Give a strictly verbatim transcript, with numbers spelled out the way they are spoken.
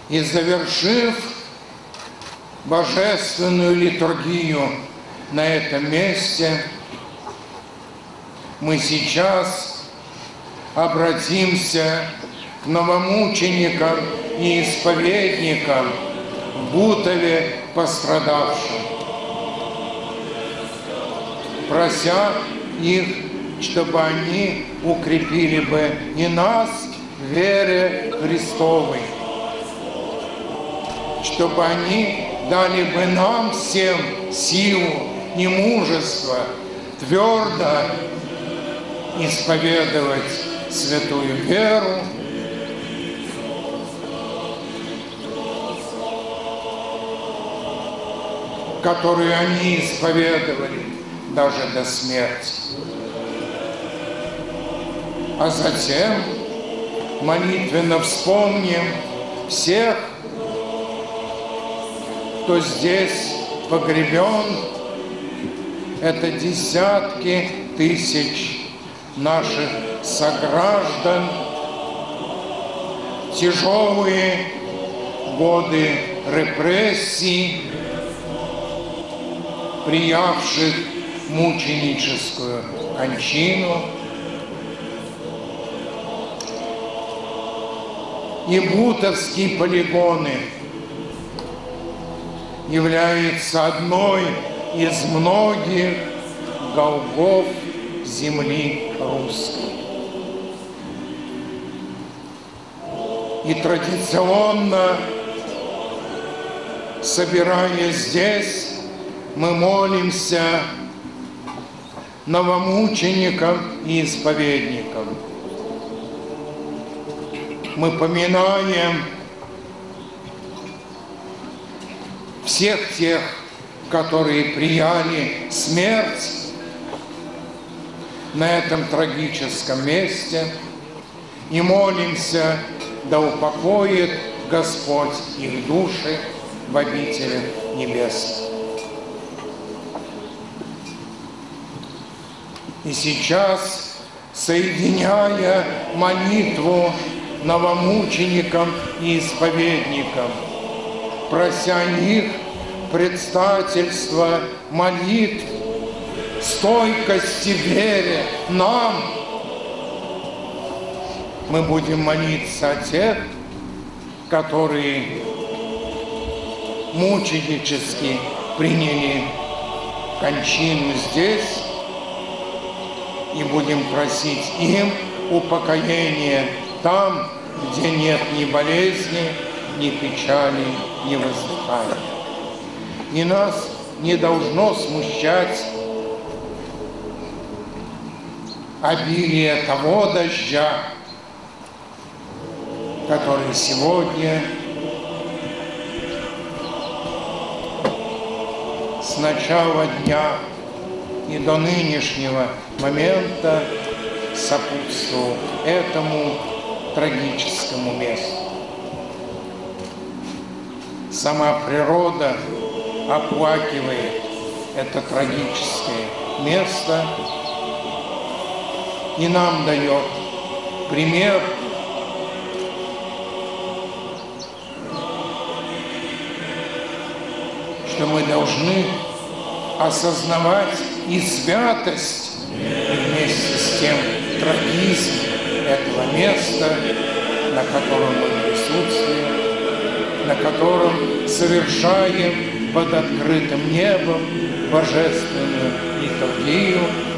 И завершив божественную литургию на этом месте, мы сейчас обратимся к новомученикам и исповедникам в Бутове пострадавшим, прося их, чтобы они укрепили бы и нас в вере Христовой, чтобы они дали бы нам всем силу и мужество твердо исповедовать святую веру, которую они исповедовали даже до смерти. А затем молитвенно вспомним всех, кто здесь погребен. Это десятки тысяч наших сограждан, тяжелые годы репрессий, приявших мученическую кончину. И Бутовские полигоны являются одной из многих голгоф земли русской. И традиционно, собираясь здесь, мы молимся новомученикам и исповедникам. Мы поминаем всех тех, которые прияли смерть на этом трагическом месте, и молимся, да упокоит Господь их души в обители небесной. И сейчас, соединяя молитву новомученикам и исповедникам, прося их предстательства молитв, стойкости в вере нам, мы будем молиться о тех, которые мученически приняли кончину здесь, и будем просить им упокоения там, где нет ни болезни, ни печали, ни воздыхания. И нас не должно смущать обилие того дождя, который сегодня с начала дня и до нынешнего момента сопутствовал этому трагическому месту. Сама природа оплакивает это трагическое место и нам дает пример, что мы должны осознавать и святость, и вместе с тем трагизм этого места, на котором мы присутствуем, на котором совершаем под открытым небом божественную литургию,